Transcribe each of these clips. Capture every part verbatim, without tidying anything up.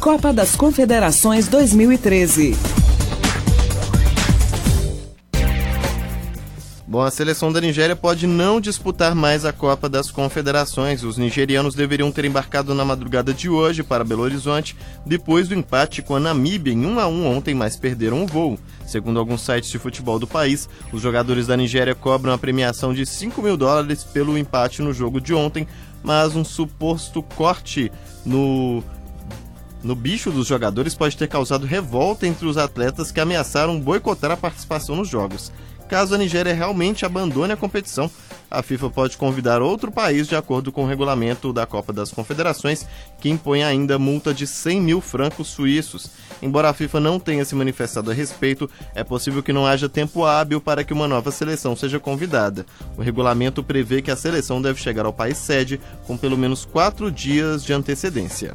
Copa das Confederações dois mil e treze. Bom, a seleção da Nigéria pode não disputar mais a Copa das Confederações. Os nigerianos deveriam ter embarcado na madrugada de hoje para Belo Horizonte, depois do empate com a Namíbia em um a um ontem, mas perderam o voo. Segundo alguns sites de futebol do país, os jogadores da Nigéria cobram a premiação de cinco mil dólares pelo empate no jogo de ontem, mas um suposto corte no... no bicho dos jogadores pode ter causado revolta entre os atletas que ameaçaram boicotar a participação nos jogos. Caso a Nigéria realmente abandone a competição, a FIFA pode convidar outro país de acordo com o regulamento da Copa das Confederações, que impõe ainda multa de cem mil francos suíços. Embora a FIFA não tenha se manifestado a respeito, é possível que não haja tempo hábil para que uma nova seleção seja convidada. O regulamento prevê que a seleção deve chegar ao país sede com pelo menos quatro dias de antecedência.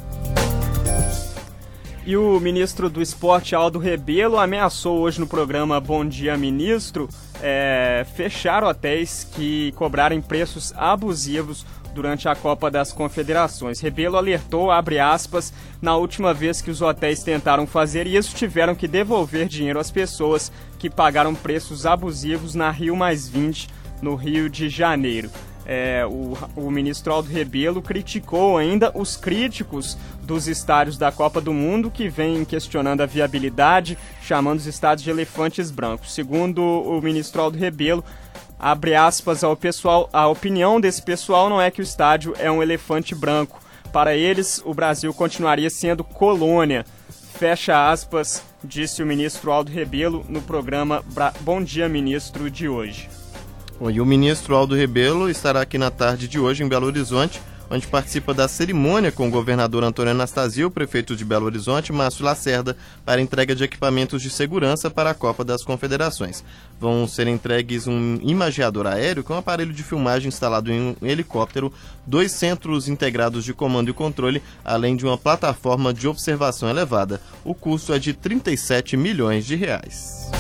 E o ministro do Esporte, Aldo Rebelo, ameaçou hoje no programa Bom Dia Ministro é, fechar hotéis que cobrarem preços abusivos durante a Copa das Confederações. Rebelo alertou, abre aspas, na última vez que os hotéis tentaram fazer isso, tiveram que devolver dinheiro às pessoas que pagaram preços abusivos na Rio mais vinte, no Rio de Janeiro. É, o, o ministro Aldo Rebelo criticou ainda os críticos dos estádios da Copa do Mundo que vêm questionando a viabilidade, chamando os estádios de elefantes brancos. Segundo o ministro Aldo Rebelo, abre aspas ao pessoal, a opinião desse pessoal não é que o estádio é um elefante branco. Para eles, o Brasil continuaria sendo colônia. Fecha aspas, disse o ministro Aldo Rebelo no programa Bom Dia Ministro de hoje. E o ministro Aldo Rebelo estará aqui na tarde de hoje em Belo Horizonte, onde participa da cerimônia com o governador Antônio Anastasio, o prefeito de Belo Horizonte, Márcio Lacerda, para entrega de equipamentos de segurança para a Copa das Confederações. Vão ser entregues um imageador aéreo com um aparelho de filmagem instalado em um helicóptero, dois centros integrados de comando e controle, além de uma plataforma de observação elevada. O custo é de trinta e sete milhões de reais.